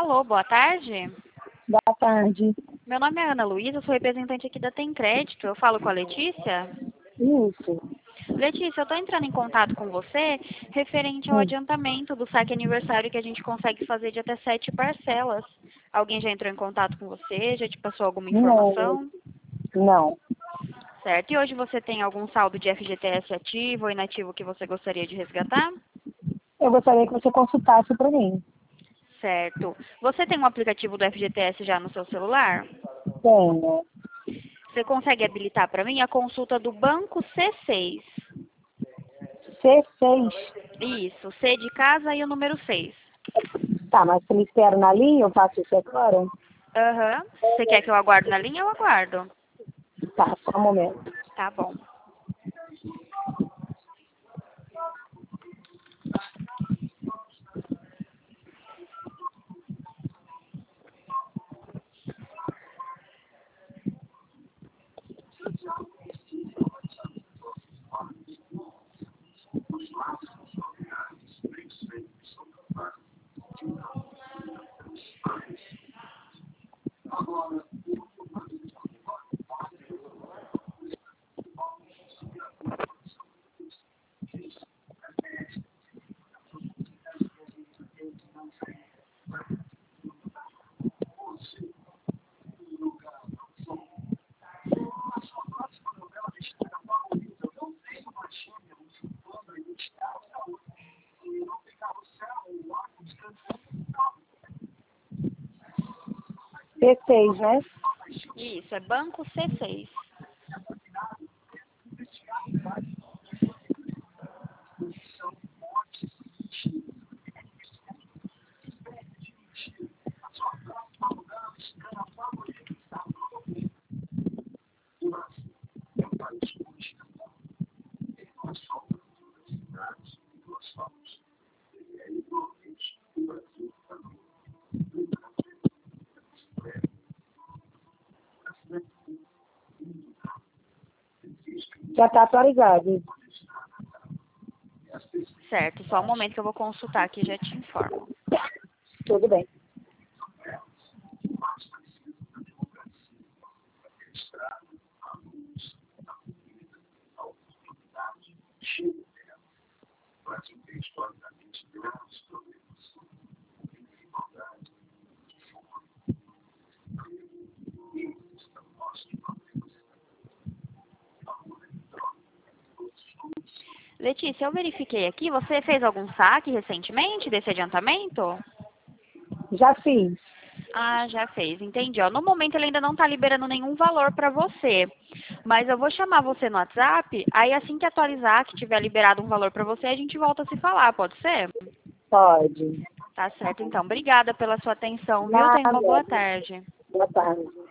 Alô, boa tarde. Boa tarde. Meu nome é Ana Luísa, sou representante aqui da Tem Crédito. Eu falo com a Letícia. Isso. Letícia, eu estou entrando em contato com você referente ao adiantamento do saque aniversário que a gente consegue fazer de até 7 parcelas. Alguém já entrou em contato com você? Já te passou alguma informação? Não. Certo. E hoje você tem algum saldo de FGTS ativo ou inativo que você gostaria de resgatar? Eu gostaria que você consultasse para mim. Certo. Você tem um aplicativo do FGTS já no seu celular? Tenho. Você consegue habilitar para mim a consulta do Banco C6? C6. Isso, C de casa e o número 6. Tá, mas se me espera na linha, eu faço isso agora? Aham. Você quer que eu aguarde na linha? Eu aguardo. Tá, só um momento. Tá bom. C6, né? Isso, é Banco C6. Já está atualizado. Certo, só um momento que eu vou consultar aqui e já te informo. Tudo bem. Letícia, eu verifiquei aqui, você fez algum saque recentemente desse adiantamento? Já fiz. Ah, já fez, entendi. Ó, no momento ele ainda não está liberando nenhum valor para você, mas eu vou chamar você no WhatsApp, aí assim que atualizar, que tiver liberado um valor para você, a gente volta a se falar, pode ser? Pode. Tá certo, então. Obrigada pela sua atenção, viu? Tenha uma Nada. boa tarde. Boa tarde.